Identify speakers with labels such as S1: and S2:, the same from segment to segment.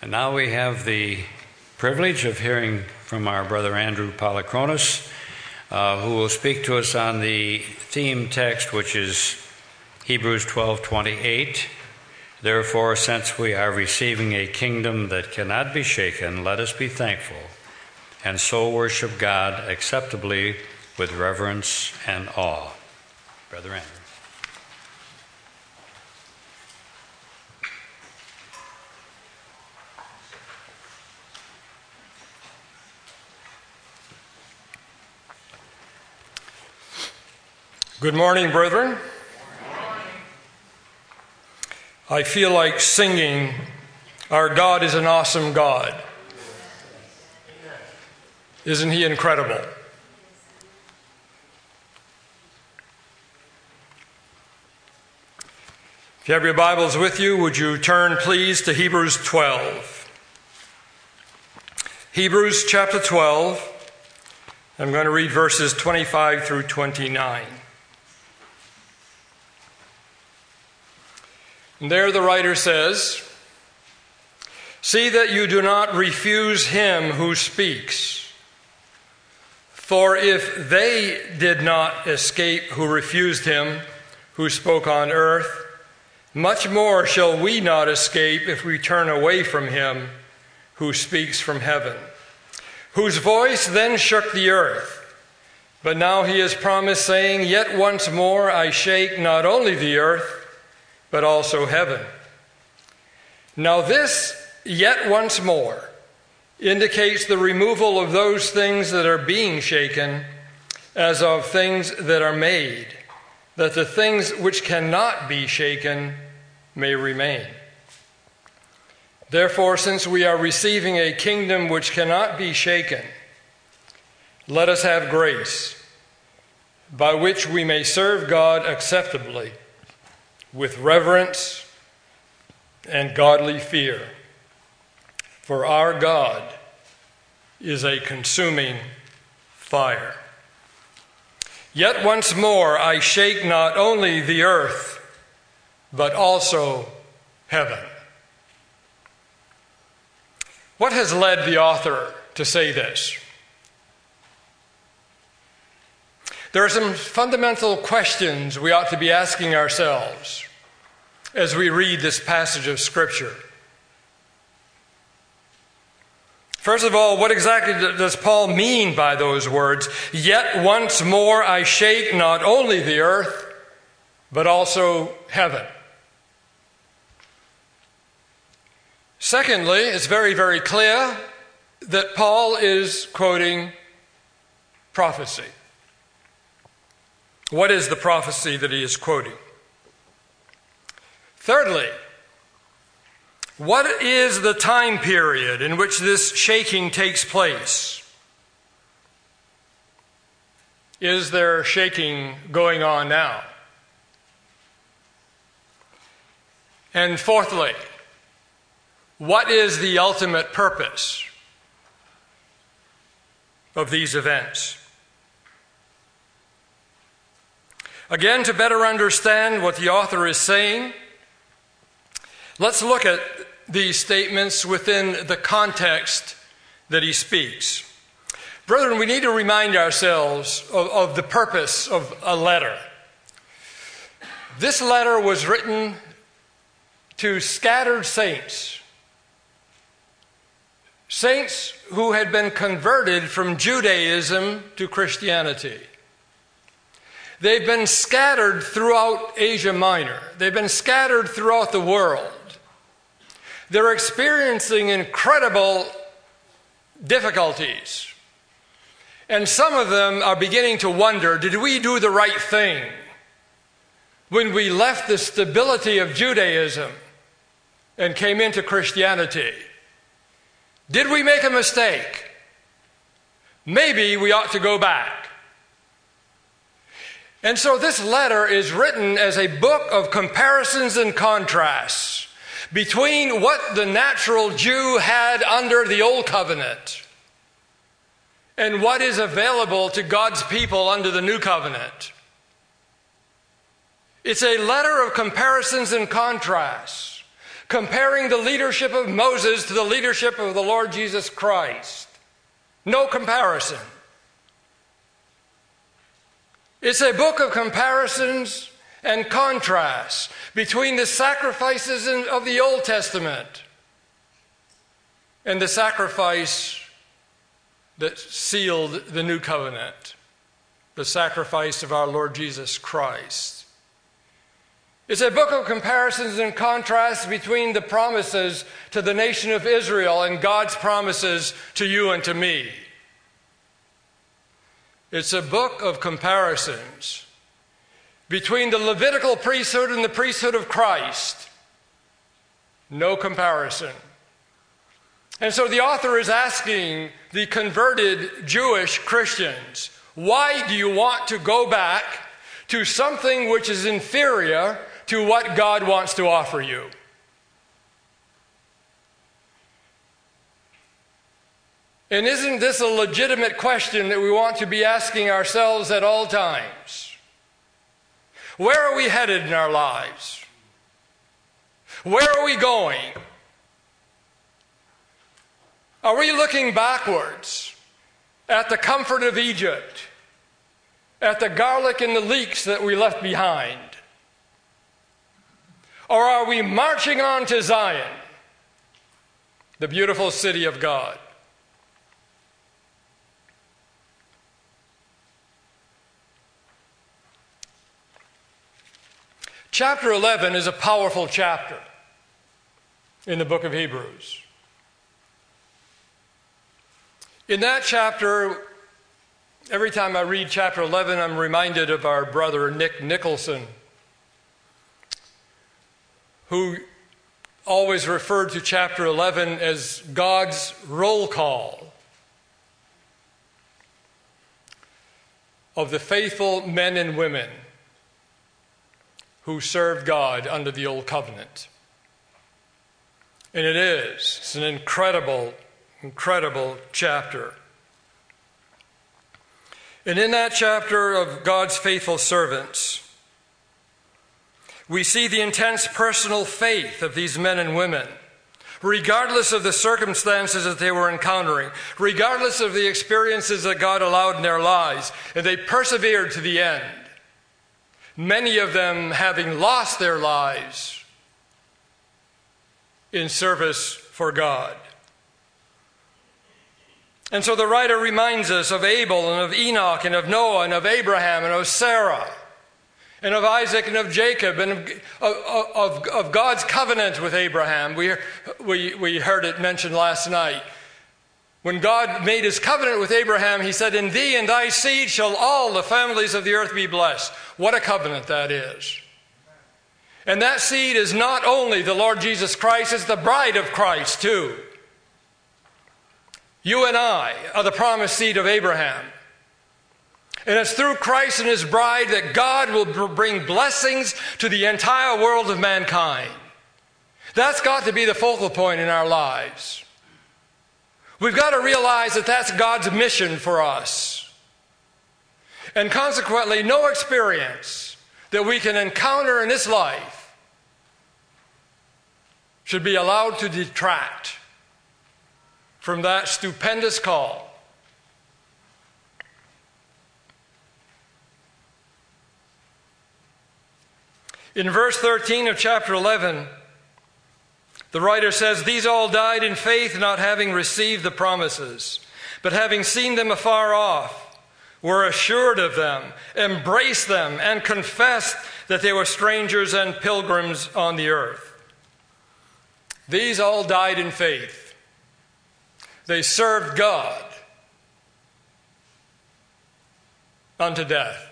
S1: And now we have the privilege of hearing from our brother Andrew Polychronis, who will speak to us on the theme text, which is Hebrews 12:28. Therefore, since we are receiving a kingdom that cannot be shaken, let us be thankful, and so worship God acceptably with reverence and awe. Brother Andrew.
S2: Good morning, brethren. Good morning. I feel like singing, "Our God is an awesome God." Isn't He incredible? If you have your Bibles with you, would you turn, please, to Hebrews 12. Hebrews chapter 12. I'm going to read verses 25 through 29. And there the writer says, "See that you do not refuse him who speaks. For if they did not escape who refused him who spoke on earth, much more shall we not escape if we turn away from him who speaks from heaven, whose voice then shook the earth. But now he has promised, saying, Yet once more I shake not only the earth, but also heaven. Now this, yet once more, indicates the removal of those things that are being shaken, as of things that are made, that the things which cannot be shaken may remain. Therefore, since we are receiving a kingdom which cannot be shaken, let us have grace, by which we may serve God acceptably, with reverence and godly fear. For our God is a consuming fire. Yet once more I shake not only the earth, but also heaven." What has led the author to say this? There are some fundamental questions we ought to be asking ourselves as we read this passage of Scripture. First of all, what exactly does Paul mean by those words? Yet once more I shake not only the earth, but also heaven. Secondly, it's very, very clear that Paul is quoting prophecy. What is the prophecy that he is quoting? Thirdly, what is the time period in which this shaking takes place? Is there shaking going on now? And fourthly, what is the ultimate purpose of these events? Again, to better understand what the author is saying, let's look at these statements within the context that he speaks. Brethren, we need to remind ourselves of the purpose of a letter. This letter was written to scattered saints. Saints who had been converted from Judaism to Christianity. They've been scattered throughout Asia Minor. They've been scattered throughout the world. They're experiencing incredible difficulties. And some of them are beginning to wonder, did we do the right thing when we left the stability of Judaism and came into Christianity? Did we make a mistake? Maybe we ought to go back. And so this letter is written as a book of comparisons and contrasts between what the natural Jew had under the Old Covenant and what is available to God's people under the New Covenant. It's a letter of comparisons and contrasts. comparing the leadership of Moses to the leadership of the Lord Jesus Christ. No comparison. It's a book of comparisons and contrasts between the sacrifices of the Old Testament and the sacrifice that sealed the new covenant, the sacrifice of our Lord Jesus Christ. It's a book of comparisons and contrasts between the promises to the nation of Israel and God's promises to you and to me. It's a book of comparisons between the Levitical priesthood and the priesthood of Christ. No comparison. And so the author is asking the converted Jewish Christians, why do you want to go back to something which is inferior to what God wants to offer you? And isn't this a legitimate question that we want to be asking ourselves at all times? Where are we headed in our lives? Where are we going? Are we looking backwards at the comfort of Egypt, at the garlic and the leeks that we left behind? Or are we marching on to Zion, the beautiful city of God? Chapter 11 is a powerful chapter in the book of Hebrews. In that chapter, every time I read chapter 11, I'm reminded of our brother Nick Nicholson, who always referred to chapter 11 as God's roll call of the faithful men and women who served God under the Old Covenant. And it's an incredible chapter. And in that chapter of God's faithful servants, we see the intense personal faith of these men and women, regardless of the circumstances that they were encountering, regardless of the experiences that God allowed in their lives, and they persevered to the end. Many of them having lost their lives in service for God. And so the writer reminds us of Abel and of Enoch and of Noah and of Abraham and of Sarah and of Isaac and of Jacob and of God's covenant with Abraham. We heard it mentioned last night. When God made his covenant with Abraham, he said, "In thee and thy seed shall all the families of the earth be blessed." What a covenant that is. And that seed is not only the Lord Jesus Christ, it's the bride of Christ too. You and I are the promised seed of Abraham. And it's through Christ and his bride that God will bring blessings to the entire world of mankind. That's got to be the focal point in our lives. We've got to realize that that's God's mission for us. And consequently, no experience that we can encounter in this life should be allowed to detract from that stupendous call. In verse 13 of chapter 11, the writer says, "These all died in faith, not having received the promises, but having seen them afar off, were assured of them, embraced them, and confessed that they were strangers and pilgrims on the earth." These all died in faith. They served God unto death.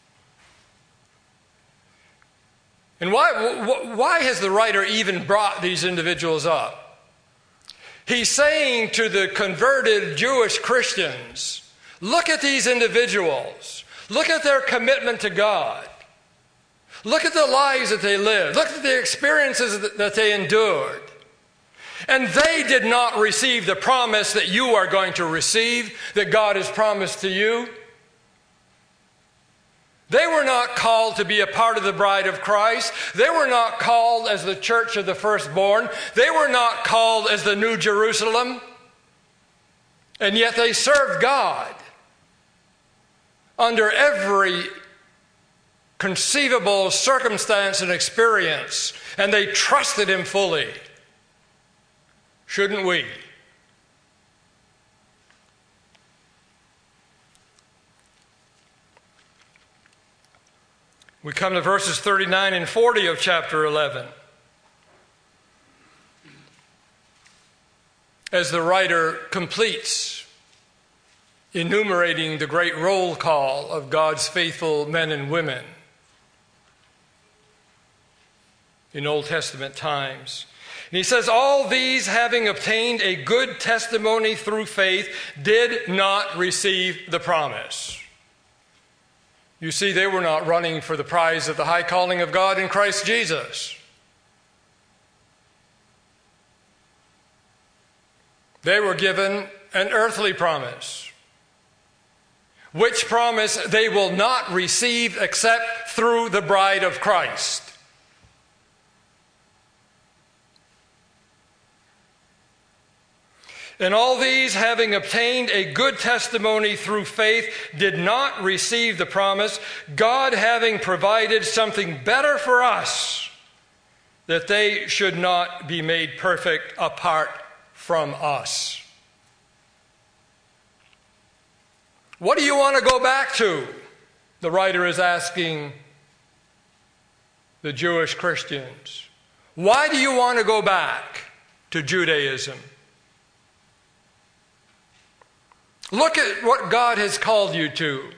S2: And why has the writer even brought these individuals up? He's saying to the converted Jewish Christians, look at these individuals. Look at their commitment to God. Look at the lives that they lived. Look at the experiences that they endured. And they did not receive the promise that you are going to receive, that God has promised to you. They were not called to be a part of the bride of Christ. They were not called as the church of the firstborn. They were not called as the New Jerusalem. And yet they served God under every conceivable circumstance and experience, and they trusted Him fully. Shouldn't we? We come to verses 39 and 40 of chapter 11. As the writer completes enumerating the great roll call of God's faithful men and women in Old Testament times. And he says, all these, having obtained a good testimony through faith, did not receive the promise. You see, they were not running for the prize of the high calling of God in Christ Jesus. They were given an earthly promise, which promise they will not receive except through the bride of Christ. And all these, having obtained a good testimony through faith, did not receive the promise, God having provided something better for us, that they should not be made perfect apart from us. What do you want to go back to? The writer is asking the Jewish Christians. Why do you want to go back to Judaism? Look at what God has called you to.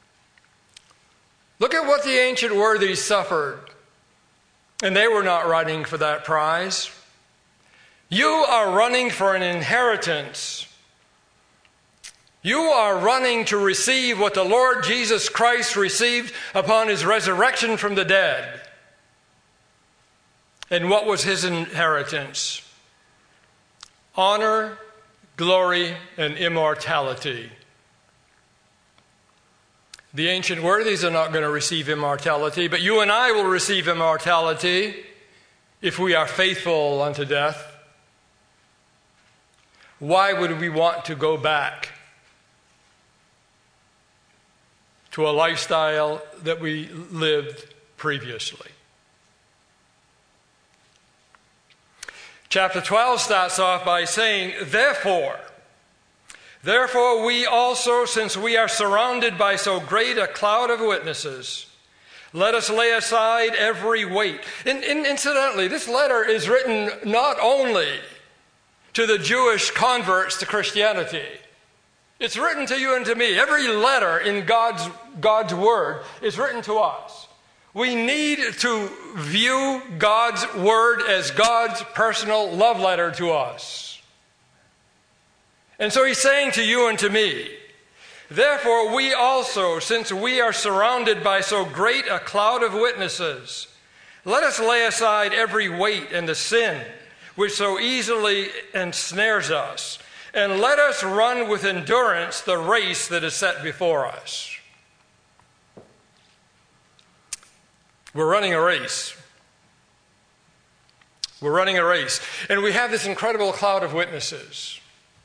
S2: Look at what the ancient worthies suffered. And they were not running for that prize. You are running for an inheritance. You are running to receive what the Lord Jesus Christ received upon His resurrection from the dead. And what was His inheritance? Honor, glory, and immortality. The ancient worthies are not going to receive immortality, but you and I will receive immortality if we are faithful unto death. Why would we want to go back to a lifestyle that we lived previously? Chapter 12 starts off by saying, Therefore we also, since we are surrounded by so great a cloud of witnesses, let us lay aside every weight. Incidentally, this letter is written not only to the Jewish converts to Christianity. It's written to you and to me. Every letter in God's Word is written to us. We need to view God's Word as God's personal love letter to us. And so He's saying to you and to me, Therefore we also, since we are surrounded by so great a cloud of witnesses, let us lay aside every weight and the sin which so easily ensnares us, and let us run with endurance the race that is set before us. We're running a race. We're running a race. And we have this incredible cloud of witnesses.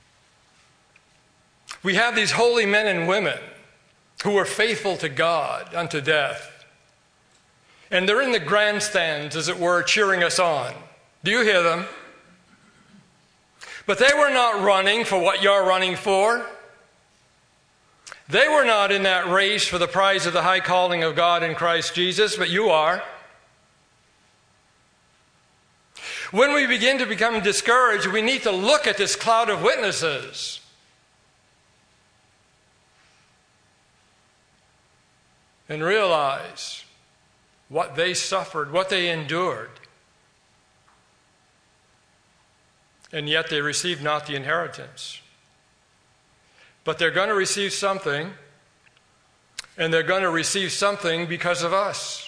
S2: We have these holy men and women who are faithful to God unto death. And they're in the grandstands, as it were, cheering us on. Do you hear them? But they were not running for what you're running for. They were not in that race for the prize of the high calling of God in Christ Jesus, but you are. When we begin to become discouraged, we need to look at this cloud of witnesses. And realize what they suffered, what they endured. And yet they received not the inheritance. But they're going to receive something, and they're going to receive something because of us.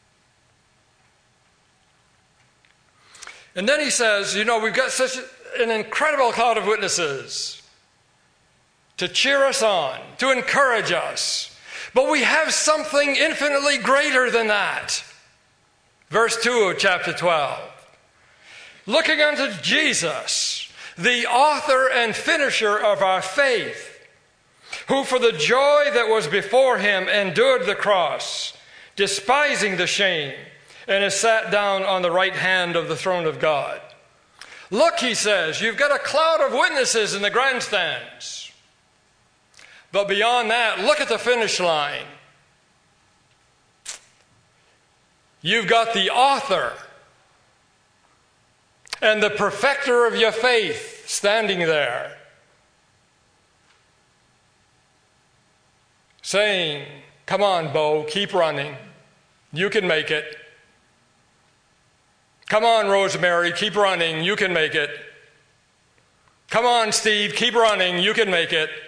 S2: And then he says, we've got such an incredible cloud of witnesses to cheer us on, to encourage us. But we have something infinitely greater than that. Verse 2 of chapter 12. Looking unto Jesus, the author and finisher of our faith, who for the joy that was before him endured the cross, despising the shame, and is sat down on the right hand of the throne of God. Look, he says, you've got a cloud of witnesses in the grandstands. But beyond that, look at the finish line. You've got the author and the perfecter of your faith standing there, saying, come on, Bo, keep running. You can make it. Come on, Rosemary, keep running. You can make it. Come on, Steve, keep running. You can make it.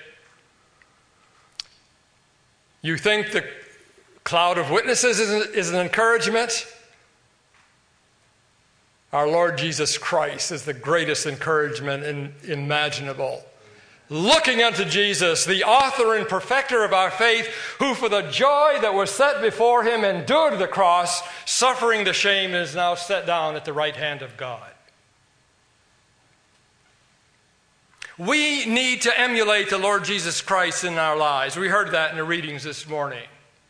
S2: You think the cloud of witnesses is an encouragement? Our Lord Jesus Christ is the greatest encouragement imaginable. Looking unto Jesus, the author and perfecter of our faith, who for the joy that was set before him endured the cross, suffering the shame, and is now set down at the right hand of God. We need to emulate the Lord Jesus Christ in our lives. We heard that in the readings this morning.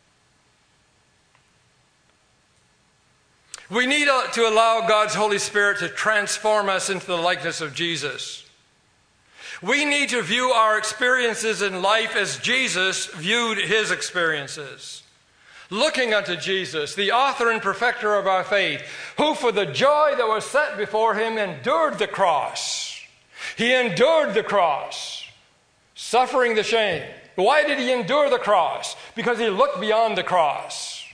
S2: We need to allow God's Holy Spirit to transform us into the likeness of Jesus. We need to view our experiences in life as Jesus viewed his experiences. Looking unto Jesus, the author and perfecter of our faith, who for the joy that was set before him endured the cross. He endured the cross, suffering the shame. Why did he endure the cross? Because he looked beyond the cross.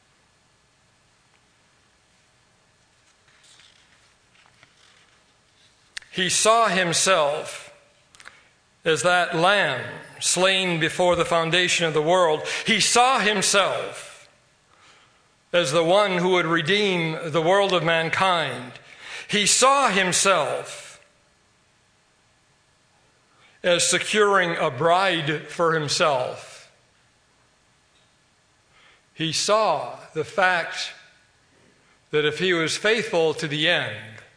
S2: He saw himself as that lamb slain before the foundation of the world. He saw himself as the one who would redeem the world of mankind. He saw himself as securing a bride for himself. He saw the fact that if he was faithful to the end,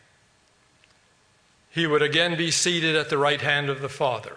S2: he would again be seated at the right hand of the Father.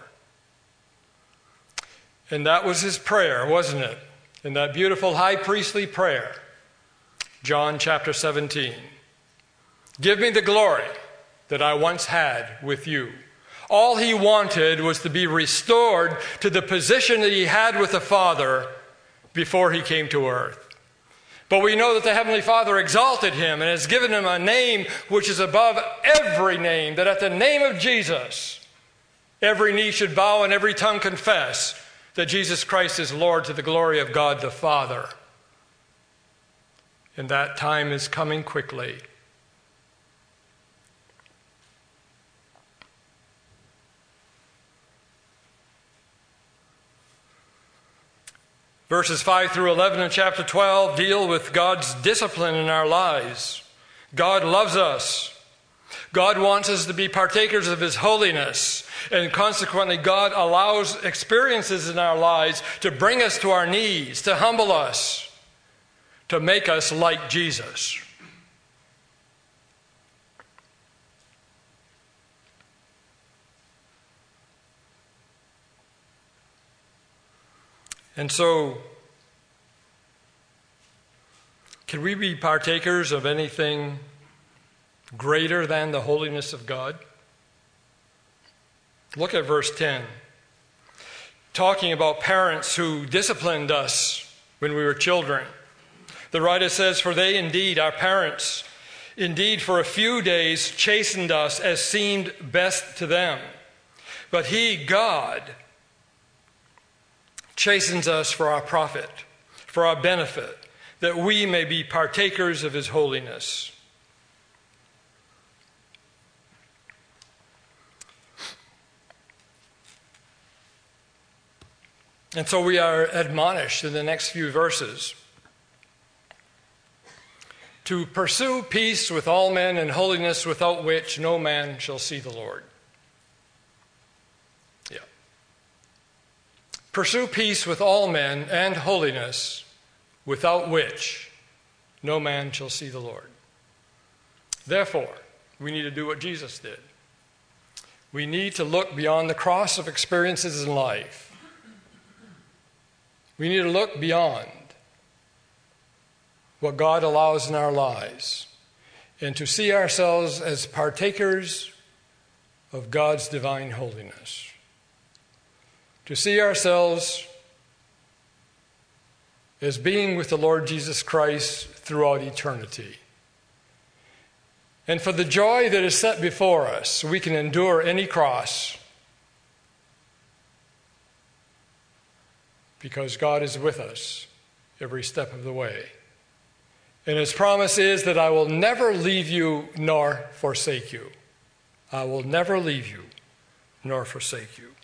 S2: And that was his prayer, wasn't it? In that beautiful high priestly prayer, John chapter 17. Give me the glory that I once had with you. All he wanted was to be restored to the position that he had with the Father before he came to earth. But we know that the Heavenly Father exalted him and has given him a name which is above every name, that at the name of Jesus, every knee should bow and every tongue confess that Jesus Christ is Lord, to the glory of God the Father. And that time is coming quickly. Verses 5 through 11 in chapter 12 deal with God's discipline in our lives. God loves us. God wants us to be partakers of his holiness. And consequently, God allows experiences in our lives to bring us to our knees, to humble us, to make us like Jesus. And so, can we be partakers of anything greater than the holiness of God? Look at verse 10. Talking about parents who disciplined us when we were children. The writer says, for they indeed, our parents, indeed for a few days chastened us as seemed best to them. But he, God, chastens us for our profit, for our benefit, that we may be partakers of his holiness. And so we are admonished in the next few verses to pursue peace with all men and holiness, without which no man shall see the Lord. Pursue peace with all men and holiness, without which no man shall see the Lord. Therefore, we need to do what Jesus did. We need to look beyond the cross of experiences in life. We need to look beyond what God allows in our lives and to see ourselves as partakers of God's divine holiness. To see ourselves as being with the Lord Jesus Christ throughout eternity. And for the joy that is set before us, we can endure any cross because God is with us every step of the way. And his promise is that I will never leave you nor forsake you. I will never leave you nor forsake you.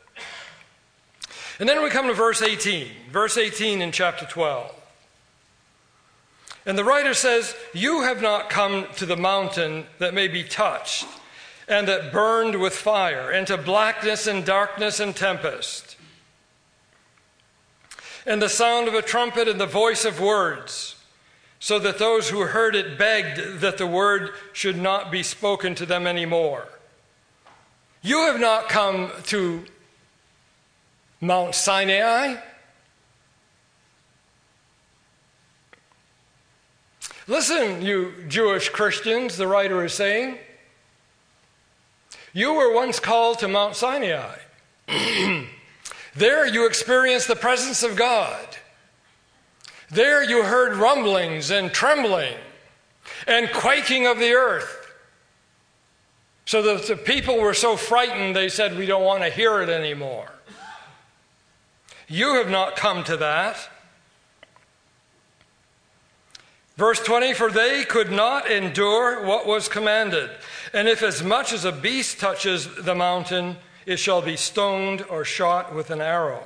S2: And then we come to verse 18. Verse 18 in chapter 12. And the writer says, "You have not come to the mountain that may be touched, and that burned with fire, and to blackness and darkness and tempest, and the sound of a trumpet and the voice of words, so that those who heard it begged that the word should not be spoken to them anymore. You have not come to Mount Sinai. Listen, you Jewish Christians," the writer is saying. "You were once called to Mount Sinai. There you experienced the presence of God. There you heard rumblings and trembling and quaking of the earth. So that the people were so frightened they said, 'We don't want to hear it anymore.' You have not come to that." Verse 20, "For they could not endure what was commanded. And if as much as a beast touches the mountain, it shall be stoned or shot with an arrow."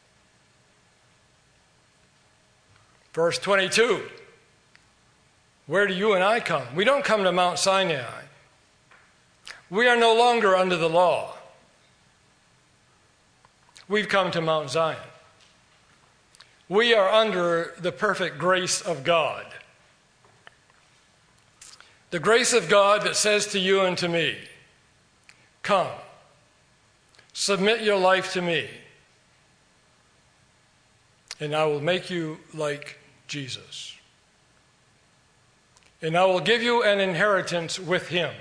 S2: Verse 22, "Where do you and I come? We don't come to Mount Sinai. We are no longer under the law. We've come to Mount Zion. We are under the perfect grace of God. The grace of God that says to you and to me, 'Come, submit your life to me, and I will make you like Jesus. And I will give you an inheritance with him.'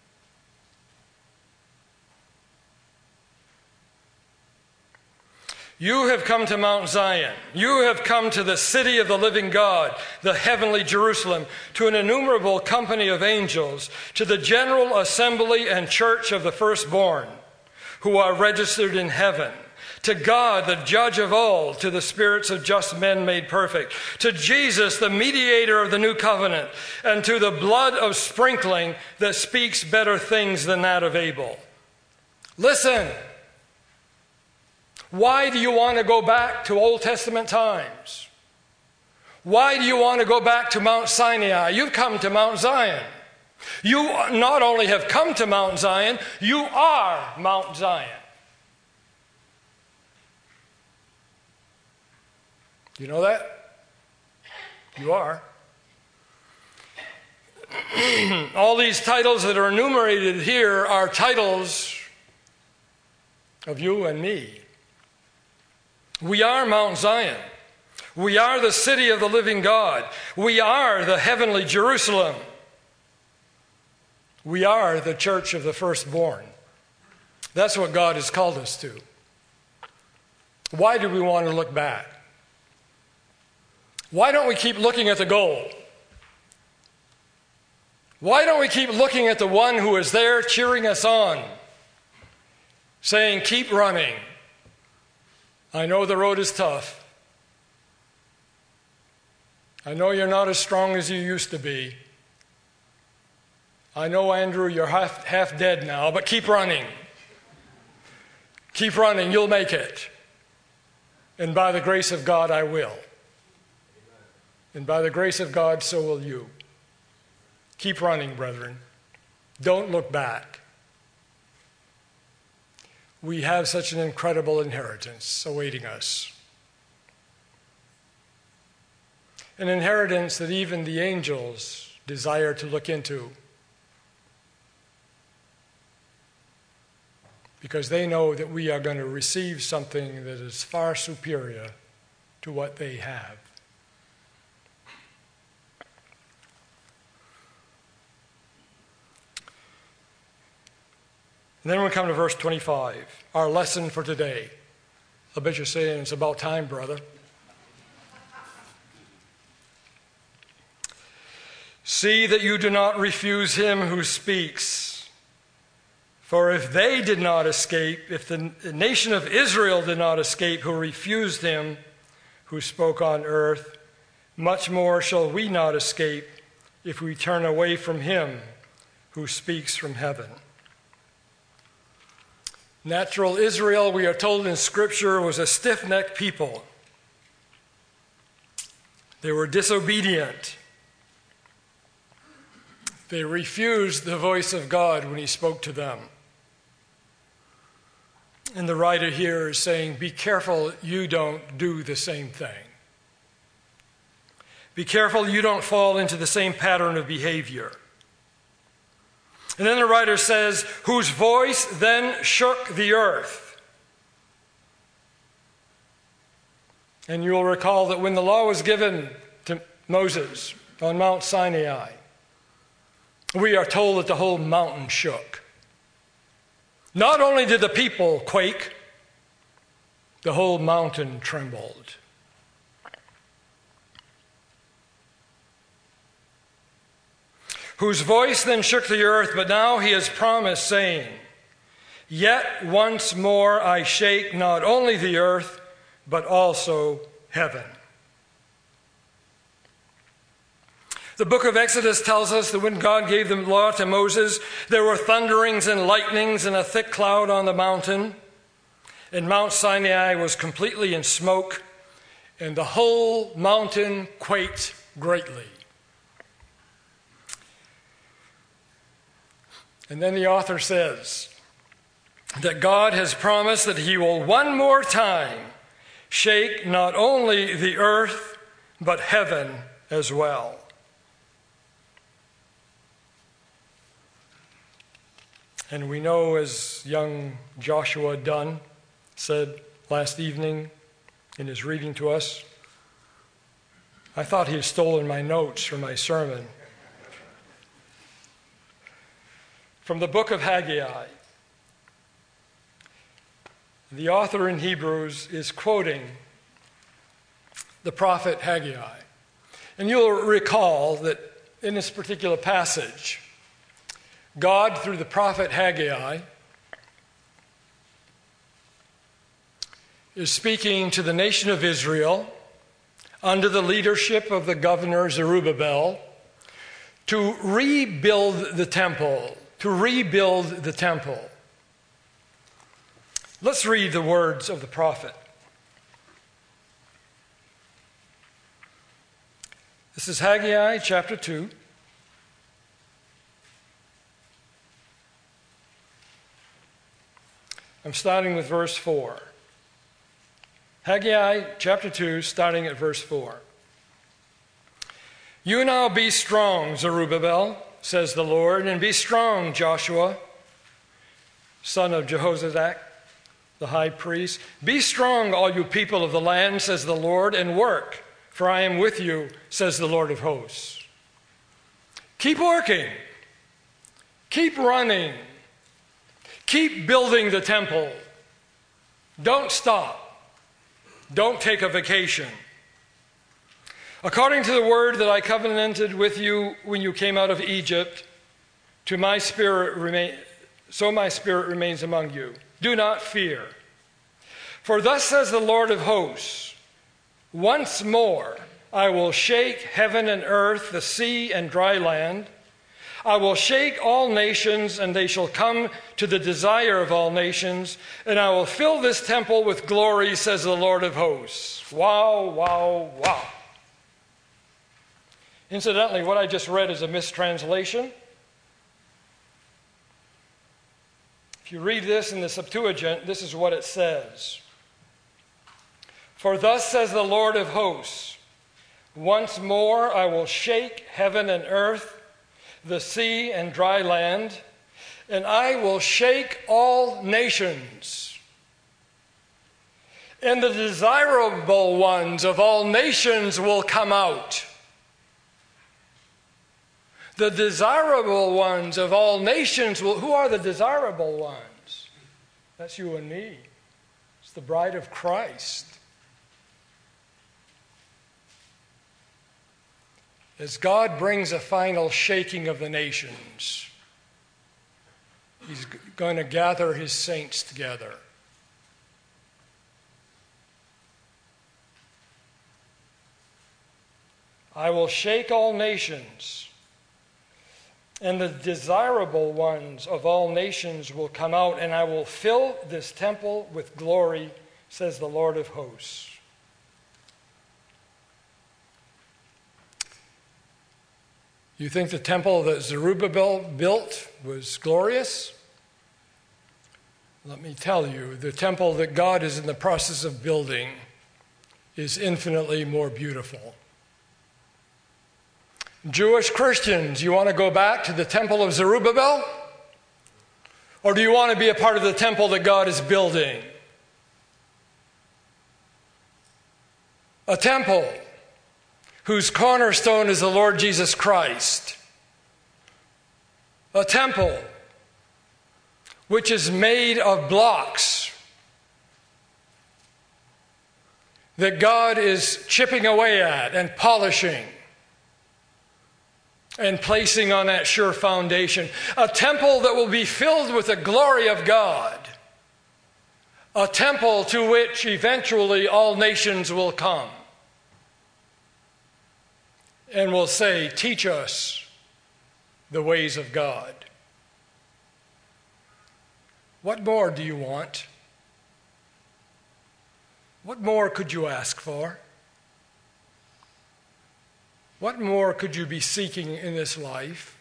S2: You have come to Mount Zion. You have come to the city of the living God, the heavenly Jerusalem, to an innumerable company of angels, to the general assembly and church of the firstborn, who are registered in heaven, to God, the judge of all, to the spirits of just men made perfect, to Jesus, the mediator of the new covenant, and to the blood of sprinkling that speaks better things than that of Abel." Listen. Why do you want to go back to Old Testament times? Why do you want to go back to Mount Sinai? You've come to Mount Zion. You not only have come to Mount Zion, you are Mount Zion. You know that? You are. All these titles that are enumerated here are titles of you and me. We are Mount Zion. We are the city of the living God. We are the heavenly Jerusalem. We are the church of the firstborn. That's what God has called us to. Why do we want to look back? Why don't we keep looking at the goal? Why don't we keep looking at the one who is there cheering us on, saying, "Keep running. I know the road is tough. I know you're not as strong as you used to be. I know, Andrew, you're half dead now, but keep running. Keep running, you'll make it. And by the grace of God, I will. And by the grace of God, so will you. Keep running, brethren. Don't look back. we have such an incredible inheritance awaiting us. An inheritance that even the angels desire to look into, because they know that we are going to receive something that is far superior to what they have. And then we come to verse 25, our lesson for today. I bet you're saying it's about time, brother. See that you do not refuse him who speaks. For if they did not escape, if the nation of Israel did not escape who refused him who spoke on earth, much more shall we not escape if we turn away from him who speaks from heaven. Natural Israel, we are told in Scripture, was a stiff-necked people. They were disobedient. They refused the voice of God when he spoke to them. And the writer here is saying, be careful you don't do the same thing. Be careful you don't fall into the same pattern of behavior. And then the writer says, whose voice then shook the earth. And you'll recall that when the law was given to Moses on Mount Sinai, we are told that the whole mountain shook. Not only did the people quake, the whole mountain trembled. Whose voice then shook the earth, but now he has promised, saying, yet once more I shake not only the earth, but also heaven. The book of Exodus tells us that when God gave the law to Moses, there were thunderings and lightnings and a thick cloud on the mountain. And Mount Sinai was completely in smoke, and the whole mountain quaked greatly. And then the author says that God has promised that he will one more time shake not only the earth, but heaven as well. And we know, as young Joshua Dunn said last evening in his reading to us, I thought he had stolen my notes from my sermon. From the book of Haggai, the author in Hebrews is quoting the prophet Haggai. And you'll recall that in this particular passage, God, through the prophet Haggai, is speaking to the nation of Israel under the leadership of the governor Zerubbabel to rebuild the temple. Let's read the words of the prophet. This is Haggai chapter 2. I'm starting with verse 4. Haggai chapter 2, starting at verse 4. You now be strong, Zerubbabel, says the Lord, and be strong, Joshua, son of Jehozadak, the high priest. Be strong, all you people of the land, says the Lord, and work, for I am with you, says the Lord of hosts. Keep working. Keep running. Keep building the temple. Don't stop. Don't take a vacation. According to the word that I covenanted with you when you came out of Egypt, so my spirit remains among you. Do not fear. For thus says the Lord of hosts, once more I will shake heaven and earth, the sea and dry land. I will shake all nations, and they shall come to the desire of all nations, and I will fill this temple with glory, says the Lord of hosts. Wow, wow, wow. Incidentally, what I just read is a mistranslation. If you read this in the Septuagint, this is what it says. For thus says the Lord of hosts, once more I will shake heaven and earth, the sea and dry land, and I will shake all nations. And the desirable ones of all nations will come out. The desirable ones of all nations will... Who are the desirable ones? That's you and me. It's the bride of Christ. As God brings a final shaking of the nations, He's going to gather His saints together. I will shake all nations, and the desirable ones of all nations will come out, and I will fill this temple with glory, says the Lord of hosts. You think the temple that Zerubbabel built was glorious? Let me tell you, the temple that God is in the process of building is infinitely more beautiful. Jewish Christians, you want to go back to the temple of Zerubbabel? Or do you want to be a part of the temple that God is building? A temple whose cornerstone is the Lord Jesus Christ. A temple which is made of blocks that God is chipping away at and polishing and placing on that sure foundation. A temple that will be filled with the glory of God. A temple to which eventually all nations will come and will say, teach us the ways of God. What more do you want? What more could you ask for? What more could you be seeking in this life?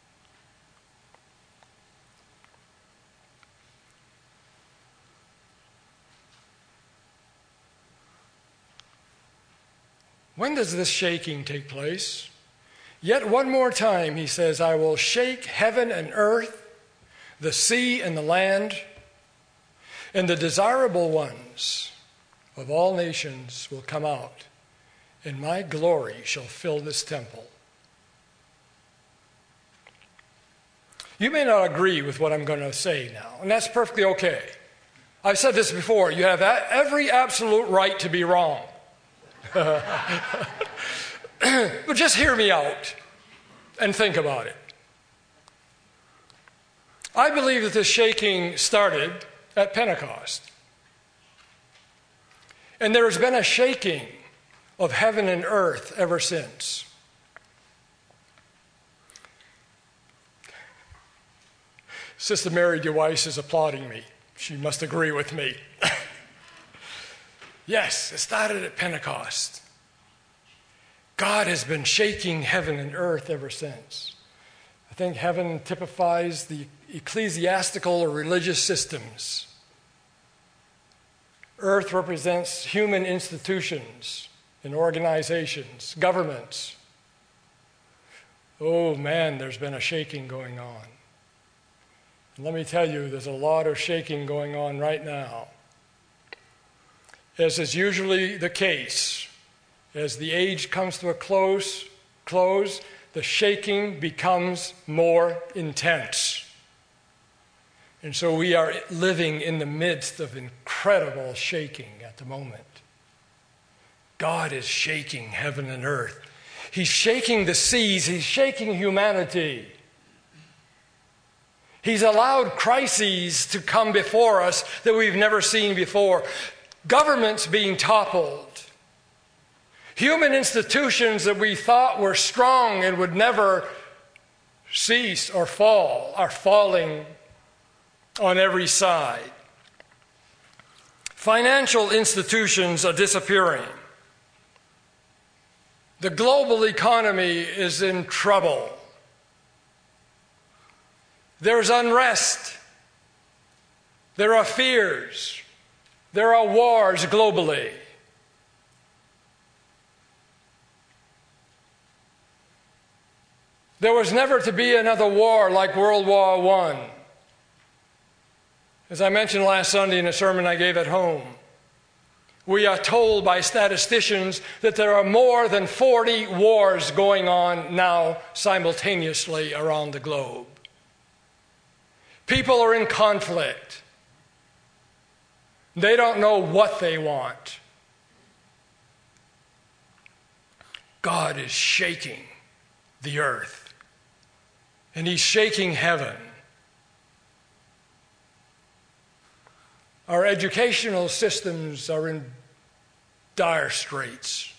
S2: When does this shaking take place? Yet one more time, he says, I will shake heaven and earth, the sea and the land, and the desirable ones of all nations will come out, and my glory shall fill this temple. You may not agree with what I'm going to say now, and that's perfectly okay. I've said this before. You have every absolute right to be wrong. But just hear me out and think about it. I believe that this shaking started at Pentecost. And there has been a shaking of heaven and earth ever since. Sister Mary DeWeiss is applauding me. She must agree with me. Yes, it started at Pentecost. God has been shaking heaven and earth ever since. I think heaven typifies the ecclesiastical or religious systems. Earth represents human institutions and organizations, governments. Oh man, there's been a shaking going on. And let me tell you, there's a lot of shaking going on right now. As is usually the case, as the age comes to a close, the shaking becomes more intense. And so we are living in the midst of incredible shaking at the moment. God is shaking heaven and earth. He's shaking the seas. He's shaking humanity. He's allowed crises to come before us that we've never seen before. Governments being toppled. Human institutions that we thought were strong and would never cease or fall are falling on every side. Financial institutions are disappearing. The global economy is in trouble. There's unrest There are fears. There are wars globally. There was never to be another war like World War I. As I mentioned last Sunday in a sermon I gave at home, we are told by statisticians that there are more than 40 wars going on now simultaneously around the globe. People are in conflict. They don't know what they want. God is shaking the earth, and He's shaking heaven. Our educational systems are in dire straits.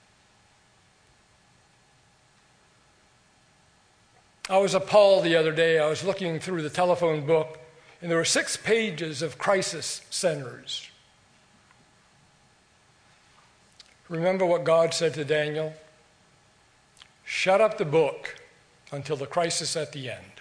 S2: I was appalled the other day. I was looking through the telephone book, and there were 6 pages of crisis centers. Remember what God said to Daniel? Shut up the book until the crisis at the end.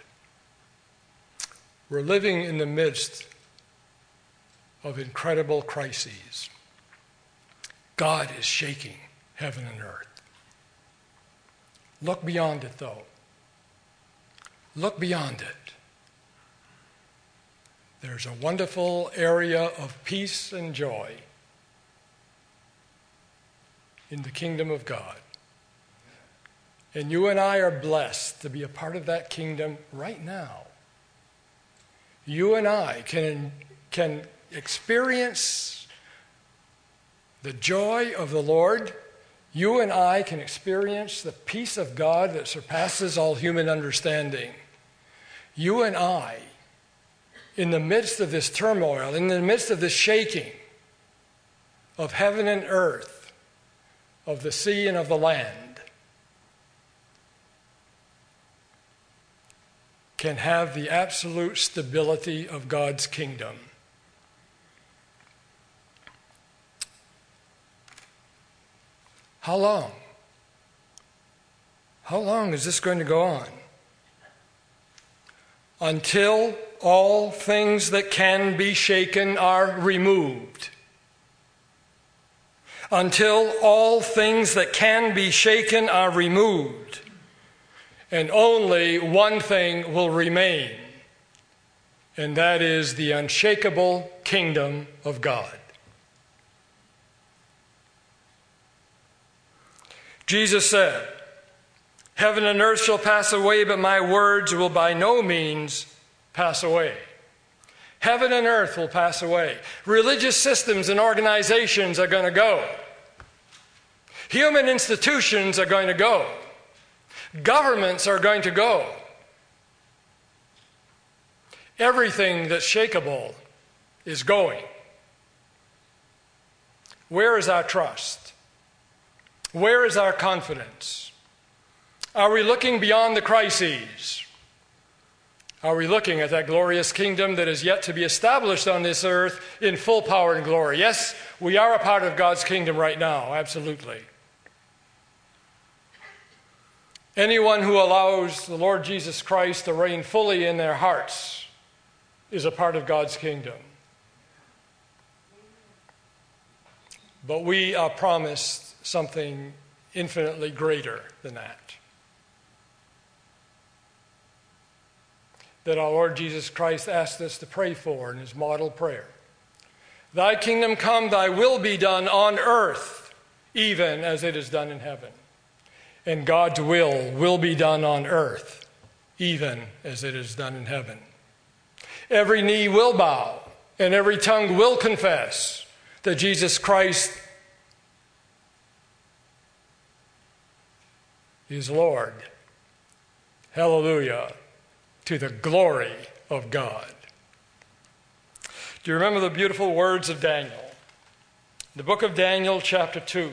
S2: We're living in the midst of incredible crises. God is shaking heaven and earth. Look beyond it, though. Look beyond it. There's a wonderful area of peace and joy in the kingdom of God. And you and I are blessed to be a part of that kingdom right now. You and I can experience the joy of the Lord. You and I can experience the peace of God that surpasses all human understanding. You and I, in the midst of this turmoil, in the midst of this shaking of heaven and earth, of the sea and of the land, can have the absolute stability of God's kingdom. How long? How long is this going to go on? Until all things that can be shaken are removed. Until all things that can be shaken are removed. And only one thing will remain, and that is the unshakable kingdom of God. Jesus said, heaven and earth shall pass away, but my words will by no means pass away. Heaven and earth will pass away. Religious systems and organizations are going to go. Human institutions are going to go. Governments are going to go. Everything that's shakeable is going. Where is our trust? Where is our confidence? Are we looking beyond the crises? Are we looking at that glorious kingdom that is yet to be established on this earth in full power and glory? Yes, we are a part of God's kingdom right now, absolutely. Anyone who allows the Lord Jesus Christ to reign fully in their hearts is a part of God's kingdom. But we are promised something infinitely greater than that. That our Lord Jesus Christ asked us to pray for in His model prayer. Thy kingdom come, thy will be done on earth, even as it is done in heaven. And God's will be done on earth, even as it is done in heaven. Every knee will bow, and every tongue will confess that Jesus Christ is Lord. Hallelujah, to the glory of God. Do you remember the beautiful words of Daniel? The book of Daniel, chapter 2.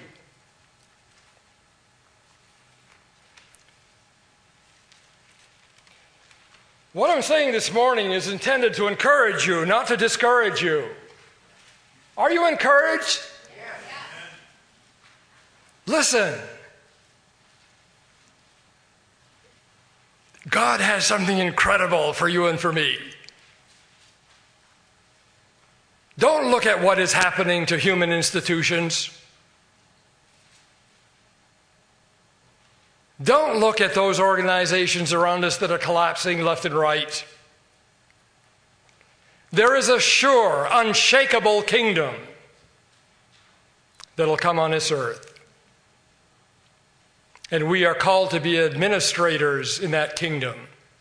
S2: What I'm saying this morning is intended to encourage you, not to discourage you. Are you encouraged? Yes. Listen. God has something incredible for you and for me. Don't look at what is happening to human institutions. Don't look at those organizations around us that are collapsing left and right. There is a sure, unshakable kingdom that will come on this earth. And we are called to be administrators in that kingdom.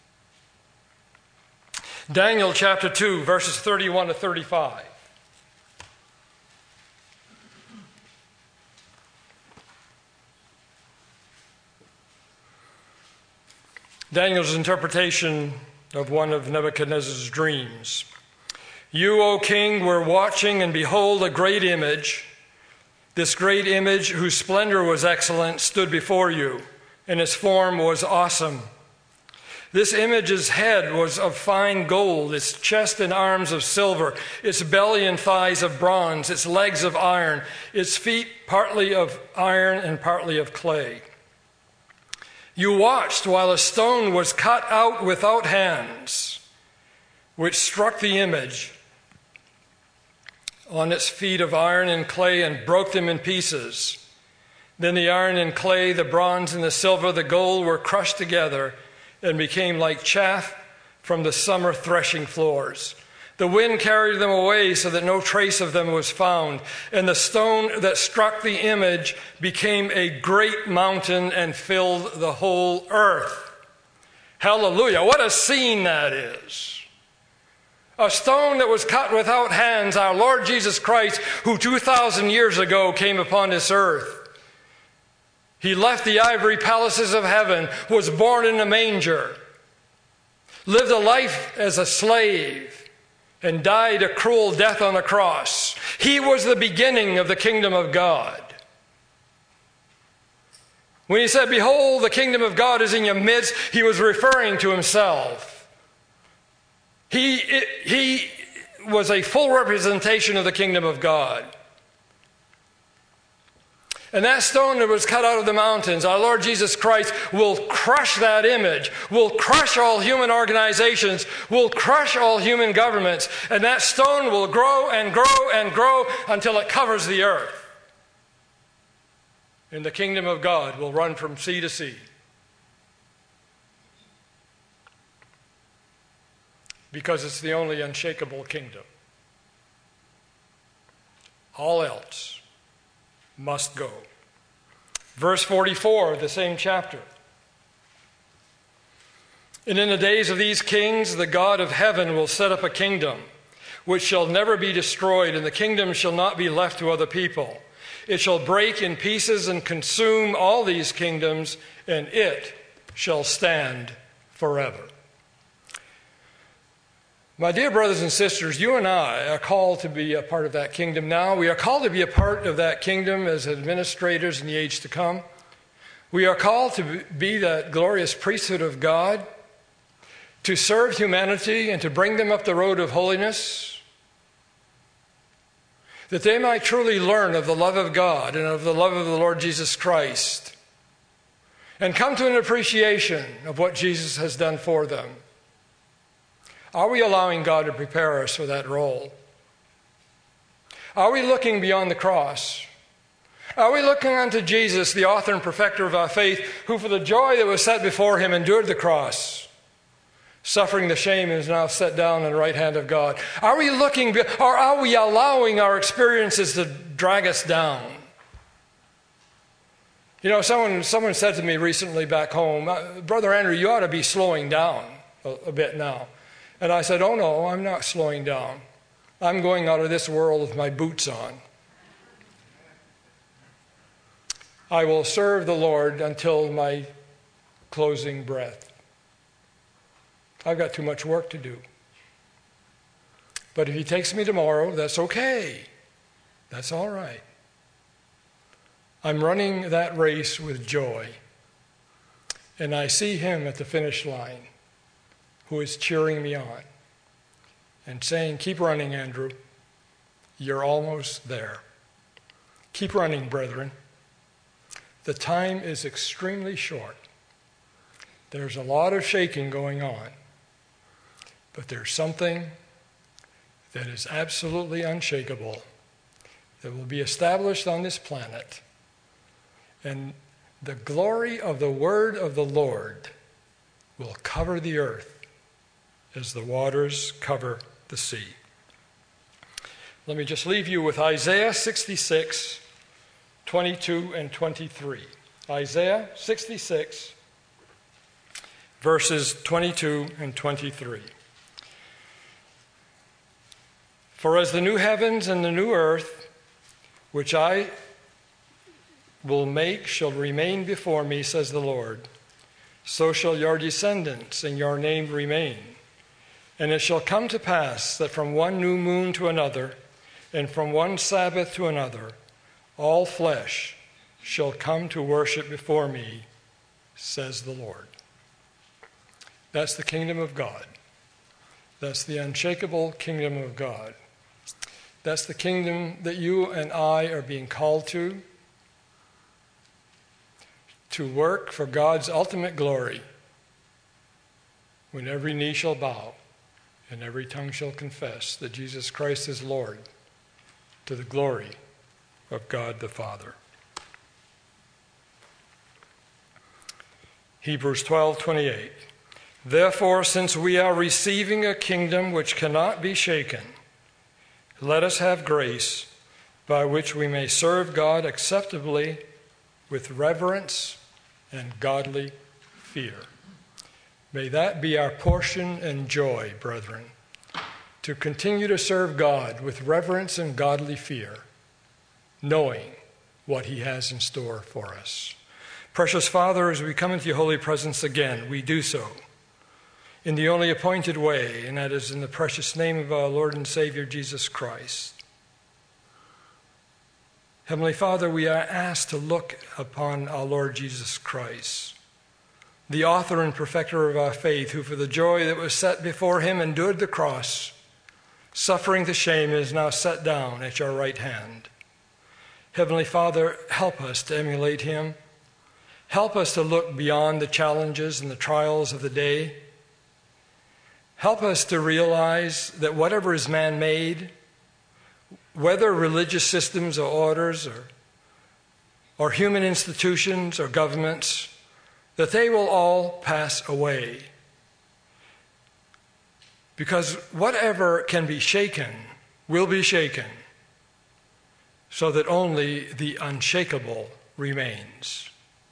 S2: Daniel chapter 2, verses 31 to 35. Daniel's interpretation of one of Nebuchadnezzar's dreams. You, O king, were watching, and behold, a great image. This great image, whose splendor was excellent, stood before you, and its form was awesome. This image's head was of fine gold, its chest and arms of silver, its belly and thighs of bronze, its legs of iron, its feet partly of iron and partly of clay. You watched while a stone was cut out without hands, which struck the image on its feet of iron and clay and broke them in pieces. Then the iron and clay, the bronze and the silver, the gold were crushed together and became like chaff from the summer threshing floors. The wind carried them away so that no trace of them was found. And the stone that struck the image became a great mountain and filled the whole earth. Hallelujah. What a scene that is. A stone that was cut without hands, our Lord Jesus Christ, who 2,000 years ago came upon this earth. He left the ivory palaces of heaven, was born in a manger, lived a life as a slave, and died a cruel death on a cross. He was the beginning of the kingdom of God. When he said, behold, the kingdom of God is in your midst, he was referring to himself. He was a full representation of the kingdom of God. And that stone that was cut out of the mountains, our Lord Jesus Christ will crush that image, will crush all human organizations, will crush all human governments, and that stone will grow and grow and grow until it covers the earth. And the kingdom of God will run from sea to sea. Because it's the only unshakable kingdom. All else must go. Verse 44 of the same chapter. And in the days of these kings, the God of heaven will set up a kingdom which shall never be destroyed, and the kingdom shall not be left to other people. It shall break in pieces and consume all these kingdoms, and it shall stand forever. My dear brothers and sisters, you and I are called to be a part of that kingdom now. We are called to be a part of that kingdom as administrators in the age to come. We are called to be that glorious priesthood of God, to serve humanity and to bring them up the road of holiness, that they might truly learn of the love of God and of the love of the Lord Jesus Christ, and come to an appreciation of what Jesus has done for them. Are we allowing God to prepare us for that role? Are we looking beyond the cross? Are we looking unto Jesus, the author and perfecter of our faith, who for the joy that was set before him endured the cross, suffering the shame, and is now set down on the right hand of God? Are we looking, or are we allowing our experiences to drag us down? You know, someone said to me recently back home, Brother Andrew, you ought to be slowing down a bit now. And I said, oh no, I'm not slowing down. I'm going out of this world with my boots on. I will serve the Lord until my closing breath. I've got too much work to do. But if he takes me tomorrow, that's okay. That's all right. I'm running that race with joy. And I see him at the finish line, who is cheering me on and saying, keep running, Andrew. You're almost there. Keep running, brethren. The time is extremely short. There's a lot of shaking going on, but there's something that is absolutely unshakable, that will be established on this planet. And the glory of the word of the Lord will cover the earth as the waters cover the sea. Let me just leave you with Isaiah 66, 22 and 23. Isaiah 66, verses 22 and 23. For as the new heavens and the new earth, which I will make, shall remain before me, says the Lord, so shall your descendants and your name remain. And it shall come to pass that from one new moon to another, and from one Sabbath to another, all flesh shall come to worship before me, says the Lord. That's the kingdom of God. That's the unshakable kingdom of God. That's the kingdom that you and I are being called to work for God's ultimate glory, when every knee shall bow and every tongue shall confess that Jesus Christ is Lord, to the glory of God the Father. Hebrews 12:28. Therefore, since we are receiving a kingdom which cannot be shaken, let us have grace by which we may serve God acceptably with reverence and godly fear. May that be our portion and joy, brethren, to continue to serve God with reverence and godly fear, knowing what He has in store for us. Precious Father, as we come into your holy presence again, we do so in the only appointed way, and that is in the precious name of our Lord and Savior, Jesus Christ. Heavenly Father, we are asked to look upon our Lord Jesus Christ, the author and perfecter of our faith, who for the joy that was set before him endured the cross, suffering the shame, and is now set down at your right hand. Heavenly Father, help us to emulate him. Help us to look beyond the challenges and the trials of the day. Help us to realize that whatever is man-made, whether religious systems or orders or human institutions or governments, that they will all pass away. Because whatever can be shaken will be shaken, so that only the unshakable remains.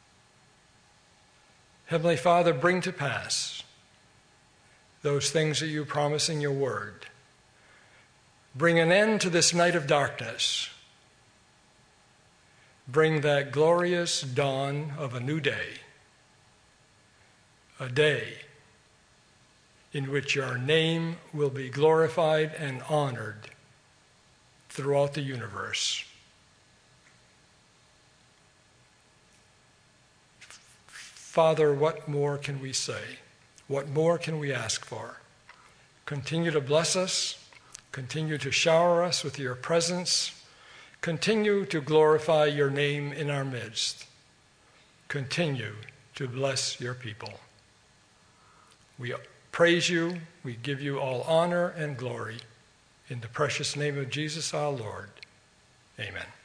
S2: Heavenly Father, bring to pass those things that you promise in your word. Bring an end to this night of darkness. Bring that glorious dawn of a new day, a day in which your name will be glorified and honored throughout the universe. Father, what more can we say? What more can we ask for? Continue to bless us. Continue to shower us with your presence. Continue to glorify your name in our midst. Continue to bless your people. We praise you. We give you all honor and glory. In the precious name of Jesus our Lord. Amen.